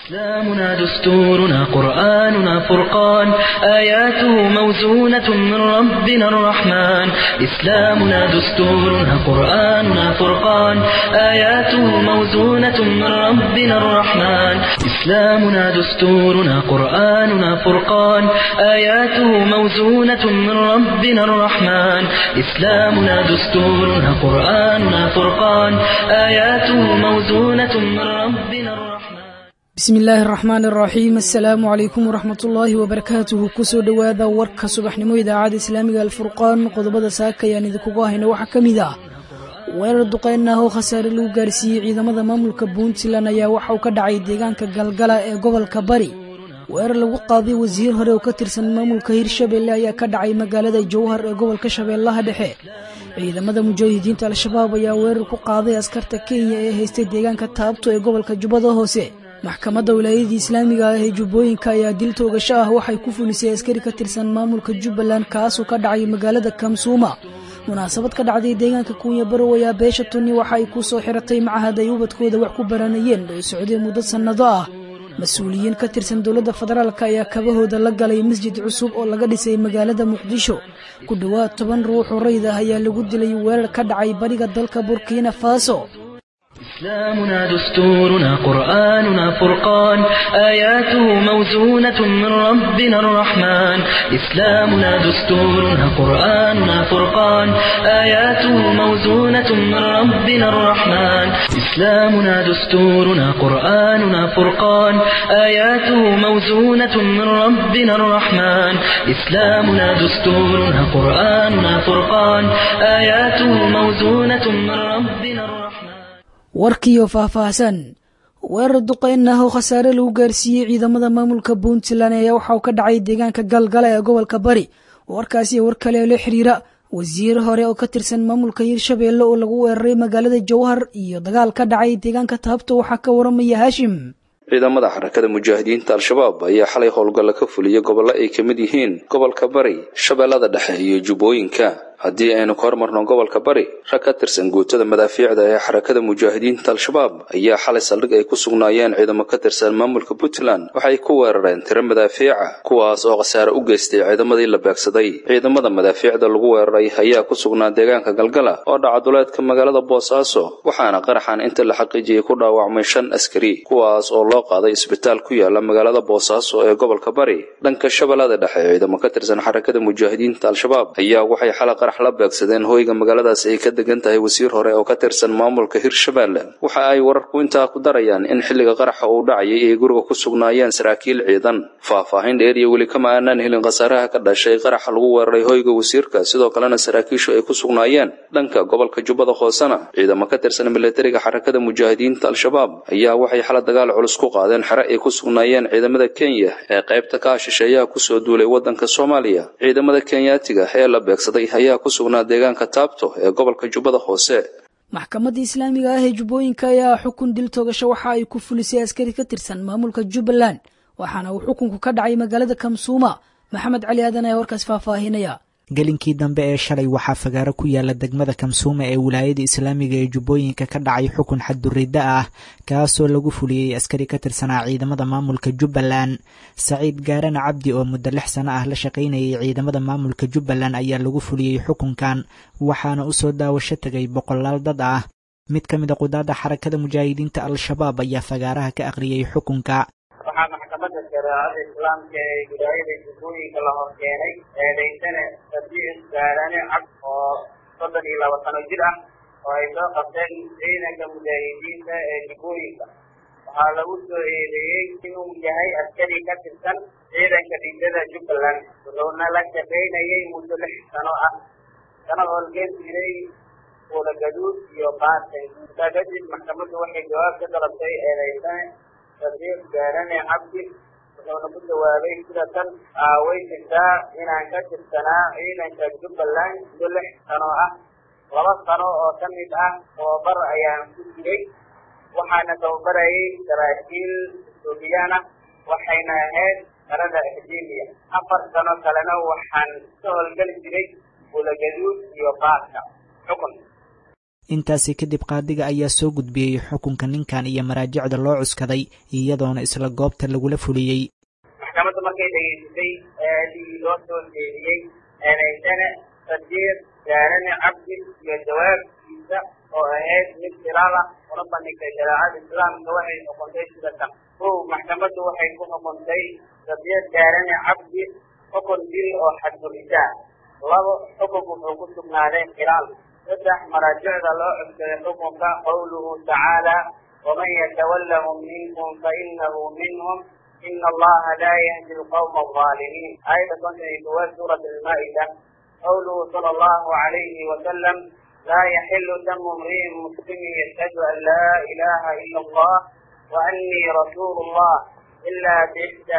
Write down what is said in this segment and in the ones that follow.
إسلامنا دستورنا قرآننا فرقان آياته موزونة من ربنا الرحمن إسلامنا دستورنا قرآننا فرقان آياته موزونة من ربنا الرحمن إسلامنا دستورنا قرآننا فرقان آياته موزونة من ربنا الرحمن إسلامنا دستورنا قرآننا فرقان آياته موزونة من ربنا الرحمن بسم الله الرحمن الرحيم السلام عليكم ورحمة الله وبركاته كسو دواذا ورك صبح نمو إذاعة إسلامي الفرقان قضبض ساكا يعني ذكوغاهن وحكمدا weerar duqeynah oo khasaare lagu gaarsiiyay ciidamada maamulka Puntland ayaa waxa uu ka dhacay deegaanka Galgala ee gobolka Bari weerar lagu qaaday wasiir hore oo ka tirsan maamulka Hirshabelle ayaa ka dhacay magaalada Jowhar ee gobolka Shabeellaha Dhexe ciidamada mujaahidiinta al-shabaab ayaa weerar ku qaaday askarta Kenya ee haystay deegaanka Taabto ee gobolka Jubbada Hoose maxkamadda wilaayada islaamiga ah ee Jubbooyinka ayaa dil toogasho ah waxay ku fulisay askari ka tirsan maamulka Jubbaland kaas oo ka dhacay magaalada Kamsuuma munaasabad ka dhacday deegaanka Kunya Baro ayaa beesha Tuni waxay ku soo xiratay macahad ay ubadkooda wax ku baranayeen oo socday muddo sanado ah mas'uuliyiin ka tirsan dawladda federaalka ayaa kabahooda la galay masjid cusub oo laga dhisay magaalada Muqdisho ku dhawaad 10 ruux oo rayid ah ayaa lagu dilay weerar ka dhacay bariga dalka Burkina Faso إسلامنا دستورنا قرآننا فرقان آياته موزونة من ربنا الرحمن إسلامنا دستورنا قرآننا فرقان آياته موزونة من ربنا الرحمن إسلامنا دستورنا قرآننا فرقان آياته موزونة من ربنا الرحمن إسلامنا دستورنا قرآننا فرقان آياته موزونة من ربنا الرحمن warkiyo faahfaahsan weerar duqeynah oo khasaare lagu gaarsiiyay ciidamada maamulka Puntland ayaa waxa uu ka dhacay deegaanka Galgala ee gobolka Bari warkaasi war kale oo la xiriira wasiir hore oo ka tirsan maamulka Hirshabelle oo lagu weeraray magaalada Jowhar iyo dagaal ka dhacay deegaanka Taabto waxa ka waramaya Hashim ciidamada xarakada mujaahidiinta al-shabaab ayaa xalay howlgal ka fuliyay gobollo ay kamid yihiin gobolka Bari Shabeellada Dhexe iyo Jubbooyinka haddii aynu ka hormarno gobolka Bari rag ka tirsan guutada madaafiicda ee xarakada mujaahidiinta al-shabaab ayaa xalay saldhig ay ku sugnaayeen ciidamo ka tirsan maamulka Puntland waxay ku weerareen tiro madaafiica kuwaas oo khasaare u geystay ciidamadii la beegsaday ciidamada madaafiicda lagu weeraray ayaa ku sugnaa deegaanka Galgala oo dhaca duleedka magaalada Boosaaso waxaana qaraxan inta la xaqiijiyay ku dhaawacmay 5 askari kuwaas oo loo qaaday isbitaal ku yaala magaalada Boosaaso ee gobolka Bari dhanka Shabeellada Dhexe ciidamo ka tirsan xarakada mujaahidiinta al-shabaab ayaa waxay xalay qarax la beegsadeen hoyga magaaladaas ay ka degan tahay wasiir hore oo ka tirsan maamulka Hirshabelle waxa ay wararku intaa ku darayaan in xilliga qaraxa uu dhacay ay guriga ku sugnaayeen saraakiil ciidan faahfaahin dheer iyo weli kama aanan helin khasaaraha ka dhashay qaraxa lagu weeraray hoyga wasiirka sidoo kalena saraakiishu ay ku sugnaayeen dhanka gobolka Jubbada Hoosena ciidamo ka tirsan militariga xarakada mujaahidiinta al-shabaab ayaa waxay xalad dagaal culus ku qaadeen xare ay ku sugnaayeen ciidamada Kenya ee qaybta ka shisheeyaha ku soo duulay wadanka Soomaaliya ciidamada Kenyaatiga ee la beegsaday ayaa ku sugnaa deegaanka Taabto ee gobolka Jubbada Hoose maxkamadda islaamiga ah ee Jubbooyinka ayaa xukun dil toogasho waxa ay ku fulisay askari ka tirsan maamulka Jubbaland waxaana uu xukunku ka dhacay magaalada Kamsuuma Maxamed Cali Aadan ayaa warkaas faahfaahinaya gelinkii dambe ee shalay waxaa fagaaro ku yaala degmada Kamsuuma ee wilaayada islaamiga ee Jubbooyinka ka dhacay xukun xadduridda ah kaasoo lagu fuliyay askari ka tirsanaa ciidamada maamulka Jubbaland Saciid Gaarana Cabdi oo muddo 6 sano ah la shaqaynayay ciidamada maamulka Jubbaland ayaa lagu fuliyay xukunkan waxaana u soo daawasho tagay boqolaal dad ah mid ka mid ah qudaada xarakada mujaahidiinta al-shabaab ayaa fagaaraha ka aqriyay xukunka waxaa maxkamadda shariicada islaamka ee wilaayada Jubbooyinka la horkeenay eedaysane Saciid Gaarana Cabdi oo 32 sano jir ah oo ay soo qabteen ciidanka mujaahidiinta ee Jubbooyinka waxaa lagu soo eedeeyay inuu yahay askari ka tirsan ciidanka dhigada Jubbaland wuxuuna la shaqaynayay muddo 6 sano ah kana howlgeli jiray Gaduud iyo Baatan kadib maxkamaddu waxay jawaab ka dalabtay eedaysane Saciid Gaarana Cabdi wuxuuna ku jawaabay sida tan way jirtaa inaan ka tirsanaa ciidanka Jubbaland muddo 6 sano ah 2 sano oo ka mid ah tababar ayaan ku jiray waxaana tababarayay saraakiil Suudiyaan ah waxayna ahayd qarada Hijiimiya 4 sano kalena waxaan ka howlgeli jiray Gaduud iyo Baatan xukun intaasi kadib qaadiga ayaa soo gudbiyey xukunka ninkan iyo maraajicda loo cuskaday iyadoona isla goobta lagula fuliyey. maxkamadda markay dhegeysatay eedii loo soo jeediyey eedaysana Sadiiq Jaarane Cabdi iyo jawaabtiisa oo ahayd mid ilaala una bandhigtay shariicada islaamka waxay xukuntay sida tan. maxkamaddu waxay ku xukuntay Sadiiq Jaarane Cabdi xukun dil oo xadgudubta. 2 xukunku wuxuu ku sugnaaday khilaal. 3 maraajicda loo cuskaday xukunka qowluhu tacaala waman yatawallahum minkum fainahu minhum ina allaha laa yahdi alqawma alظaalimiin. aayadda 52 suurat almaa'ida. qowluhu sala allahu alayhi wasalam laa yaxilu damu imri'in muslimin yashhadu an laa ilaha ila allah wa annii rasuulu llah ila biixdaa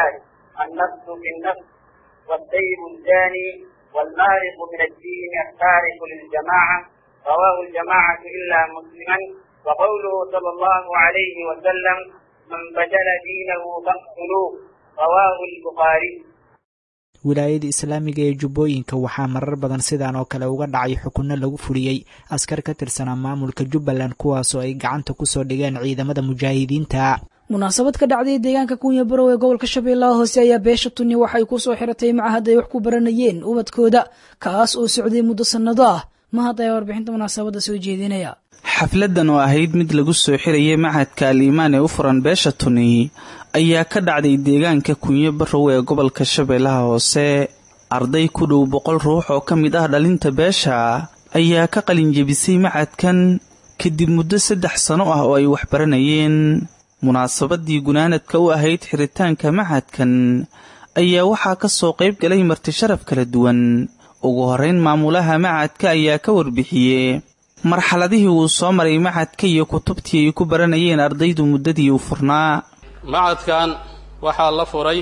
3 annafsu binnafs والسيب الزاني والمارق من الدين التارك للجماعة رواه الجماعة إلا مسلما. وقوله صلى الله عليه وسلم من بدل دينه فاقتلوه رواه البخاري. wilaayada islaamiga ee jubbooyinka waxaa marar badan sidaan oo kale uga dhacay xukunno lagu fuliyey askar ka tirsanaa maamulka Jubbaland kuwaasoo ay gacanta ku soo dhigeen ciidamada mujaahidiinta. munaasabad ka dhacday deegaanka Kunya Barow ee gobolka Shabeellaha Hoose ayaa beesha Tunni waxay ku soo xiratay macahad ay wax ku baranayeen ubadkooda kaas oo socday muddo sanado ah. mahad ayaa warbixinta munaasabada soo jeedinaya. xafladan oo ahayd mid lagu soo xirayay macahadka Al-Iimaan ee u furan beesha Tunni ayaa ka dhacday deegaanka Kunya Barow ee gobolka Shabeellaha Hoose. arday ku dhow 100 ruux oo ka mid ah dhalinta beesha ayaa ka qalin jebisay macahadkan kadib muddo 3 sano ah oo ay wax baranayeen. munaasabadii gunaanadka u ahayd xiritaanka macahadkan ayaa waxaa ka soo qayb galay marti sharaf kala duwan. ugu horeyn maamulaha macahadka ayaa ka warbixiyey marxaladihii uu soo maray macahadka iyo kutubtii ay ku baranayeen ardaydu muddadii uu furnaa. macahadkan waxaa la furay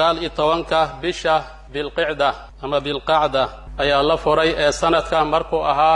19 bisha bilqicda ama bilqacda ayaa la furay ee sanadka markuu ahaa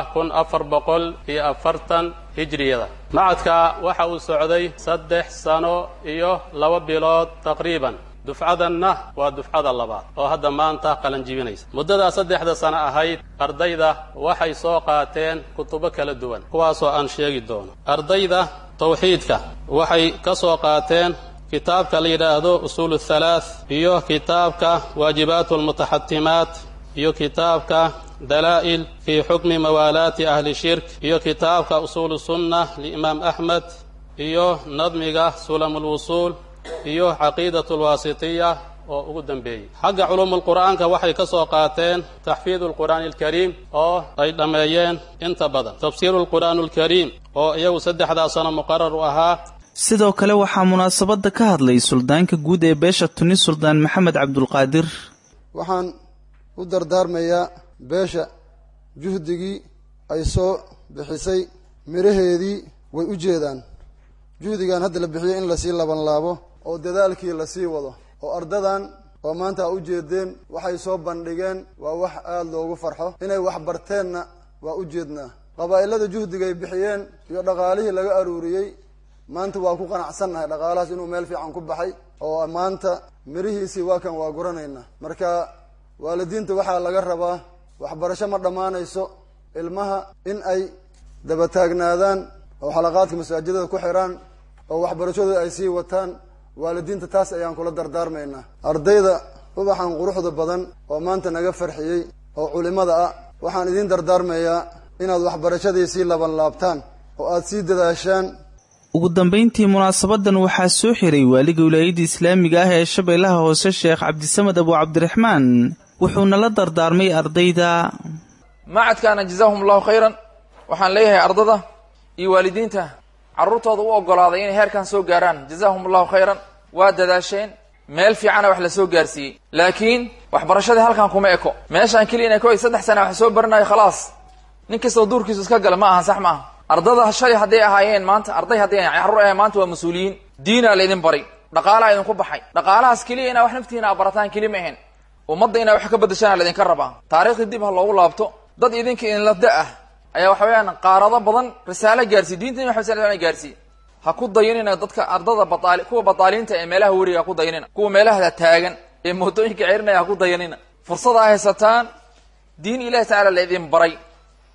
1440 hijriyada. macadka waxa uu socday 3 sano iyo 2 bilood taqriiban. dufcadanna waa dufcada labaad oo hadda maanta qalan jibinaysa. muddada 3 sano ahayd ardayda waxay soo qaateen kutubo kala duwan kuwaasoo aan sheegi doono. ardayda tawxiidka waxay ka soo qaateen kitaabka la yiraahdo usul الثلاث iyo kitaabka waajibaat almutahattimat iyo kitaabka dalaa'il fi hukmi mawalaati ahli shirk iyo kitaabka usul sunnah liimam ahmed iyo nadmiga sulam alwusul iyo aqiidatul wasitiyya oo ugu dambeeyay. xagga culumul quraanka waxay ka soo qaateen tahfiidul quraanil kariim oo ay dhameeyeen inta badan tafsiirul quraanul kariim oo iyagu 3 sano muqarrar u ahaa. sidoo kale waxaa munaasabada ka hadlay suldaanka guud ee beesha Tunni Suldaan Maxamed Cabdulqaadir. waxaan u dardaarmayaa beesha juhdigii ay soo bixisay miraheedii way u jeedaan. juhdigan hadda la bixiyay in la sii laban laabo oo dadaalkii la sii wado oo ardadan oo maanta u jeedeen waxay soo bandhigeen waa wax aad loogu farxo. inay wax barteenna waa u jeednaa. qabaa'ilada juhdiga ay bixiyeen iyo dhaqaalihii laga aruuriyay maanta waa ku qanacsannahay dhaqaalahaas inuu meel fiican ku baxay oo maanta mirihiisii waa kan waa guranaynaa. marka waalidiinta waxaa laga rabaa waxbarasho ma dhammaanayso. ilmaha in ay daba taagnaadaan oo xalaqaadka masaajidada ku xiraan oo waxbarashadooda ay sii wataan. waalidiinta taas ayaan kula dardaarmaynaa. ardayda ubaxan quruxda badan oo maanta naga farxiyey oo culimada ah waxaan idin dardaarmayaa inaad waxbarashadii sii laban laabtaan oo aad sii dadaashaan. ugu dambeyntii munaasabadan waxaa soo xiray waaliga wilaayada islaamiga ah ee Shabeellaha Hoose Sheekh Cabdisamad Abu Cabdiraxmaan wuxuuna la dardaarmay ardayda. macadkaana jazaahumullahu khayran waxaan leeyahay ardada iyo waalidiinta carruurtooda u ogolaaday inay heerkan soo gaaraan jazaahumullahu khayran. waa dadaasheen meel fiicana wax la soo gaarsiiyey laakiin waxbarashadii halkan kuma eko. meeshaan keliya inay 3 sano wax soo baranayo khalaas nin kastoo duurkiisu iska gala ma aha. sax ma aha. ardada shalay hadday ahaayeen maanta arday hadday carruur ahaayeen maanta waa mas-uuliyiin. diinaa laydin baray dhaqaalaa idinku baxay. dhaqaalahaas keliya inaa wax naftiina a barataan keli ma ahayn ummadda inaa wax ka bedashaana laydinka rabaa. taariikhdii dib ha loogu laabto. dad idinka idinla da ah ayaa waxa weeyaan qaarado badan risaalo gaarsiiy diintan wax risaalo gaarsiiy. ha ku dayanina dadka ardada kuwa bataaliinta ee meelaha wariga ha ku dayanina. kuwa meelaha taagan ee mootooyinka ceerinaya ha ku dayanina. fursad ay haysataan diin ilaahay tacaala laydin baray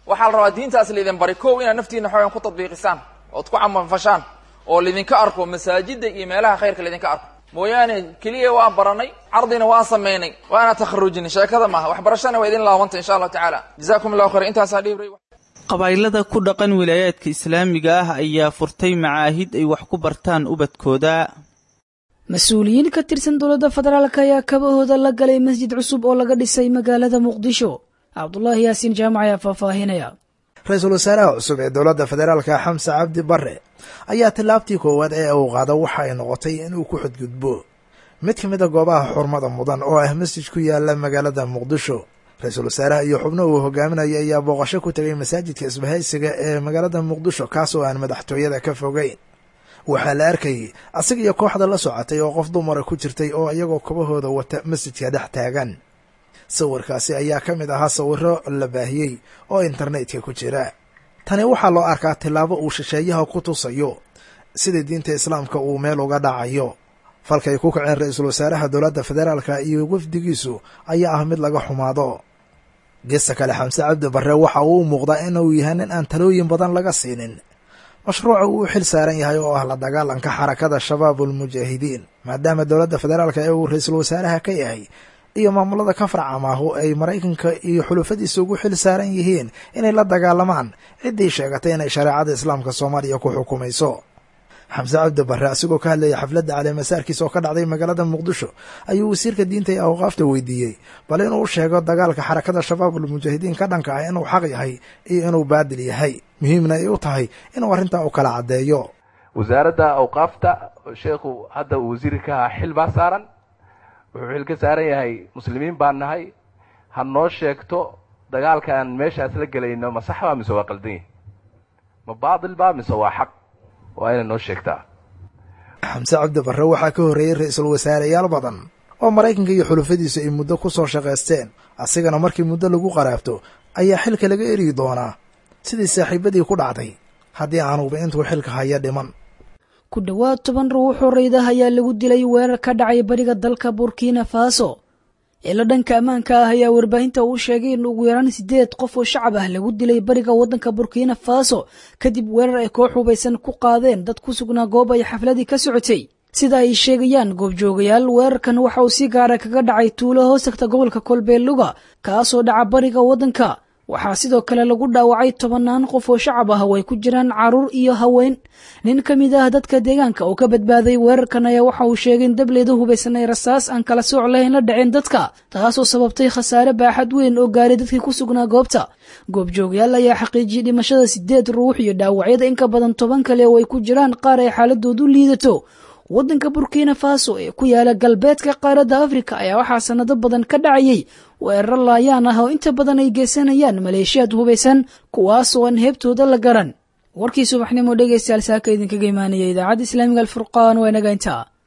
waxaa la rabaa diintaas laydin bari kow inaad naftiina xoogan ku tadbiiqisaan ood ku camalfashaan oo laydinka arko masaajida iyo meelaha khayrka laydinka arko mooyaane keliya waan baranay cardina waan samaynay waana takharujinay sheekada maaha waxbarashana waa idin laabanta insha allah tacaala jazakum allahu khayr intaasaa dhiibray qabaa'ilada ku dhaqan wilaayaadka islaamiga ah ayaa furtay macaahid ay wax ku bartaan ubadkooda mas-uuliyiin ka tirsan dowladda federaalka ayaa kabahooda la galay masjid cusub oo laga dhisay magaalada muqdisho cabdulaahi yaasiin jaamac ayaa faahfaahinaya ra-iisul wasaaraha cusub ee dowladda federaalka xamse cabdi barre ayaa tillaabtii koowaad ee uu qaado waxa ay noqotay inuu ku xadgudbo mid ka mid a goobaha xurmada mudan oo ah masjid ku yaala magaalada muqdisho ra-iisul wasaaraha iyo xubno uu hogaaminaya ayaa booqasho ku tegay masaajidka isbahaysiga ee magaalada muqdisho kaas oo aan madaxtooyada ka fogeyn waxaa la arkayay asaga iyo kooxda la socotay oo qof dumara ku jirtay oo iyagoo kabahooda wata masjidka dhex taagan sawirkaasi ayaa ka mid ahaa sawiro la baahiyey oo internetka ku jira tani waxaa loo arkaa tillaabo uu shisheeyaha ku tusayo sida diinta islaamka uu meel uga dhacayo falkay ku kaceen ra-iisul wasaaraha dowladda federaalka iyo wafdigiisu ayaa ah mid laga xumaado geesta kale xamse cabdi barre waxa uu muuqdaa inuu yahay nin aan talooyin badan laga siinin mashruuca uu xil saaran yahay oo ah la dagaalanka xarakada shabaabul mujaahidiin maadaama dowladda federaalka ee uu ra-iisul wasaaraha ka yahay iyo maamulada ka farcamaahu ay maraykanka iyo xulufadiisa ugu xil saaran yihiin inay la dagaalamaan ciddii sheegatay inay shareecada islaamka soomaaliya ku xukumayso xamse cabdi barre asigoo ka hadlayay xafladda caleemasaarkiisa oo ka dhacday magaalada muqdisho ayuu wasiirka diinta iyo awqaafta weydiiyey bal inuu sheego dagaalka xarakada shabaabul mujaahidiin ka dhanka ah inuu xaq yahay iyo inuu baadil yahay muhiimna ay u tahay inuu arrintaa u kala caddeeyo wasaaradda awqaafta sheekhu hadda uu wasiirka xil baa saaran wuxuu xil ka saaran yahay muslimiin baan nahay ha noo sheegto dagaalka aan meeshaas la gelayno ma sax baa mise waa qaldan yahay ma baadil baa mise waa xaq waa inay noo sheegtaa xamse cabdi barre waxaa ka horreeyey ra-iisul wasaareyaal badan oo maraykanka iyo xulufadiisu ay muddo ku soo shaqaysteen asigana markii muddo lagu qaraabto ayaa xilka laga erigi doonaa sidii saaxiibadii ku dhacday haddii aanuba intuu xilka haya dhiman ku dhowaad 10 ruux oo raydah ayaa lagu dilay weerar ka dhacay bariga dalka burkina faso ila dhanka ammaanka ah ayaa warbaahinta uu sheegay in ugu yaraan 8 qof oo shacab ah lagu dilay bariga waddanka burkina faso kadib weerar ay koox hubaysan ku qaadeen dad ku sugnaa goob ay xafladii ka socotay sida ay sheegayaan goobjoogayaal weerarkan waxa uu si gaar ah kaga dhacay tuulo hoostagta gobolka kolbeeluga kaasoo dhaca bariga waddanka waxaa sidoo kale lagu dhaawacay 10 qof oo shacab ah oo ay ku jiraan caruur iyo haween nin ka mid ah dadka deegaanka oo ka badbaaday weerarkan ayaa waxa uu sheegay in dableedu hubaysan ay rasaas aan kala sooc lahayn la dhaceen dadka taasoo sababtay khasaare baaxad weyn oo gaaray dadkii ku sugnaa goobta goobjoogayaal ayaa xaqiijiyay dhimashada 8 ruux iyo dhaawacyada in ka badan 10 kale oo ay ku jiraan qaar ay xaaladoodu liidato waddanka burkina faso ee ku yaala galbeedka qaaradda afrika ayaa waxaa sanado badan ka dhacayay weerar laayaan ah oo inta badan ay geysanayaan maleeshiyaad hubaysan kuwaas oo aan heebtooda la garan warkii subaxnimo dhegaystayaal saaka idinkaga imaanaya idaacadda islaamiga alfurqaan waa inaga intaa